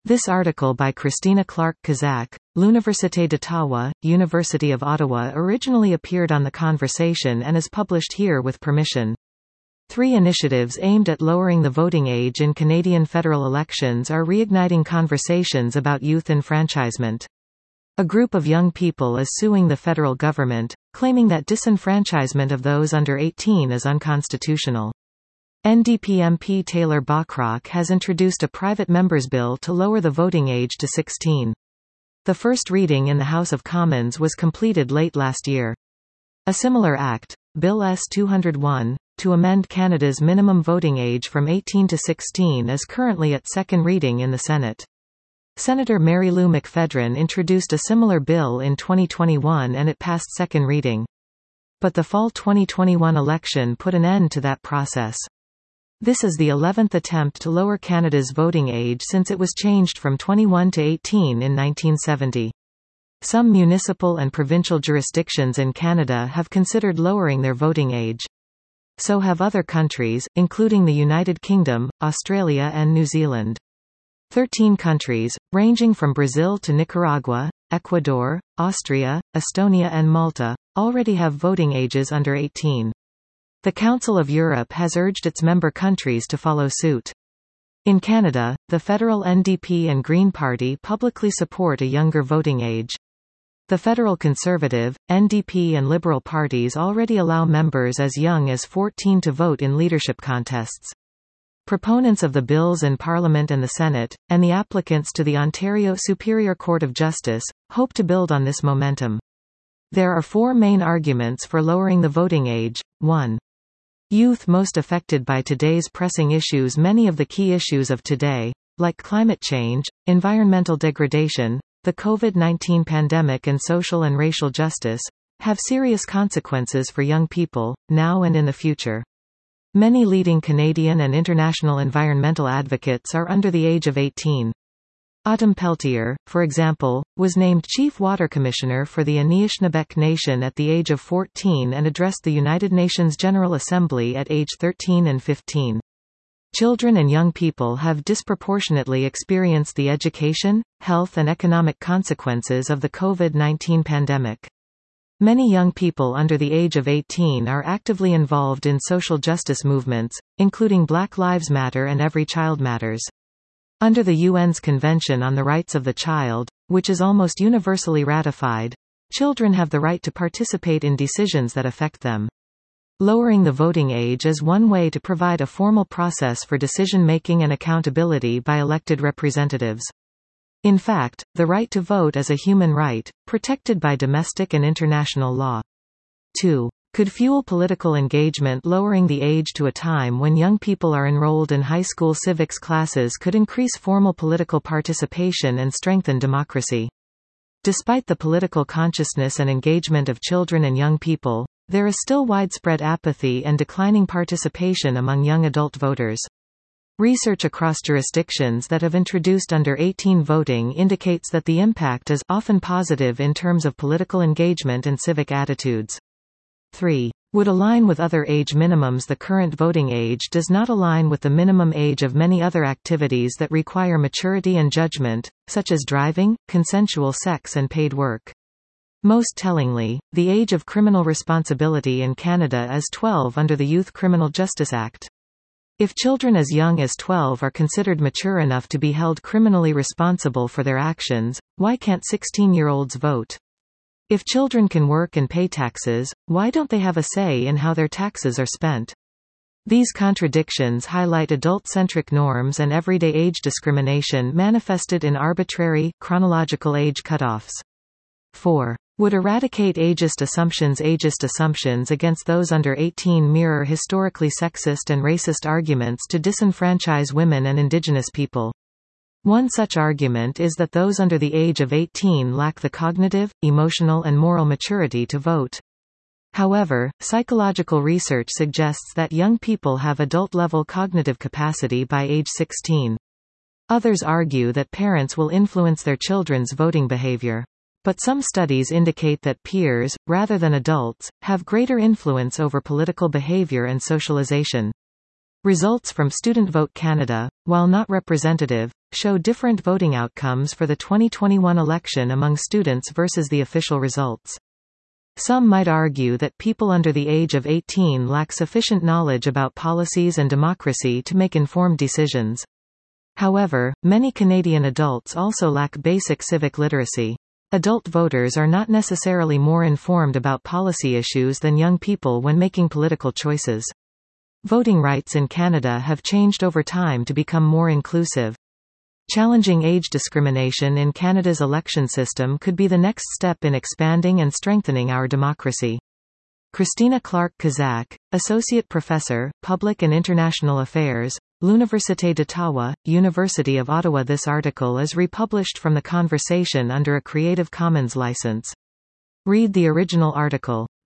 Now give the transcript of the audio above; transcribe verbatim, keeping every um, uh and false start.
This article by Christina Clark-Kazak, L'Université d'Ottawa, University of Ottawa originally appeared on The Conversation and is published here with permission. Three initiatives aimed at lowering the voting age in Canadian federal elections are reigniting conversations about youth enfranchisement. A group of young people is suing the federal government, claiming that disenfranchisement of those under eighteen is unconstitutional. N D P M P Taylor Bachrock has introduced a private member's bill to lower the voting age to sixteen. The first reading in the House of Commons was completed late last year. A similar act, Bill S two oh one, to amend Canada's minimum voting age from eighteen to sixteen is currently at second reading in the Senate. Senator Mary Lou McPhedran introduced a similar bill in twenty twenty-one and it passed second reading. But the fall twenty twenty-one election put an end to that process. This is the eleventh attempt to lower Canada's voting age since it was changed from twenty-one to eighteen in nineteen seventy. Some municipal and provincial jurisdictions in Canada have considered lowering their voting age. So have other countries, including the United Kingdom, Australia and New Zealand. Thirteen countries, ranging from Brazil to Nicaragua, Ecuador, Austria, Estonia and Malta, already have voting ages under eighteen. The Council of Europe has urged its member countries to follow suit. In Canada, the federal N D P and Green Party publicly support a younger voting age. The federal Conservative, N D P and Liberal parties already allow members as young as fourteen to vote in leadership contests. Proponents of the bills in Parliament and the Senate, and the applicants to the Ontario Superior Court of Justice, hope to build on this momentum. There are four main arguments for lowering the voting age. one. Youth most affected by today's pressing issues. Many of the key issues of today, like climate change, environmental degradation, the COVID nineteen pandemic and social and racial justice, have serious consequences for young people, now and in the future. Many leading Canadian and international environmental advocates are under the age of eighteen. Autumn Peltier, for example, was named Chief Water Commissioner for the Anishinaabe Nation at the age of fourteen and addressed the United Nations General Assembly at age thirteen and fifteen. Children and young people have disproportionately experienced the education, health and economic consequences of the COVID nineteen pandemic. Many young people under the age of eighteen are actively involved in social justice movements, including Black Lives Matter and Every Child Matters. Under the U N's Convention on the Rights of the Child, which is almost universally ratified, children have the right to participate in decisions that affect them. Lowering the voting age is one way to provide a formal process for decision-making and accountability by elected representatives. In fact, the right to vote is a human right, protected by domestic and international law. two. Could fuel political engagement. Lowering the age to a time when young people are enrolled in high school civics classes could increase formal political participation and strengthen democracy. Despite the political consciousness and engagement of children and young people, there is still widespread apathy and declining participation among young adult voters. Research across jurisdictions that have introduced under eighteen voting indicates that the impact is often positive in terms of political engagement and civic attitudes. three. Would align with other age minimums. The current voting age does not align with the minimum age of many other activities that require maturity and judgment, such as driving, consensual sex and paid work. Most tellingly, the age of criminal responsibility in Canada is twelve under the Youth Criminal Justice Act. If children as young as twelve are considered mature enough to be held criminally responsible for their actions, why can't sixteen-year-olds vote? If children can work and pay taxes, why don't they have a say in how their taxes are spent? These contradictions highlight adult-centric norms and everyday age discrimination manifested in arbitrary, chronological age cutoffs. four. Would eradicate ageist assumptions. Ageist assumptions against those under eighteen mirror historically sexist and racist arguments to disenfranchise women and Indigenous people. One such argument is that those under the age of eighteen lack the cognitive, emotional and moral maturity to vote. However, psychological research suggests that young people have adult-level cognitive capacity by age sixteen. Others argue that parents will influence their children's voting behavior. But some studies indicate that peers, rather than adults, have greater influence over political behavior and socialization. Results from Student Vote Canada, while not representative, show different voting outcomes for the twenty twenty-one election among students versus the official results. Some might argue that people under the age of eighteen lack sufficient knowledge about policies and democracy to make informed decisions. However, many Canadian adults also lack basic civic literacy. Adult voters are not necessarily more informed about policy issues than young people when making political choices. Voting rights in Canada have changed over time to become more inclusive. Challenging age discrimination in Canada's election system could be the next step in expanding and strengthening our democracy. Christina Clark-Kazak, Associate Professor, Public and International Affairs, L'Université d'Ottawa, University of Ottawa. This article is republished from The Conversation under a Creative Commons license. Read the original article.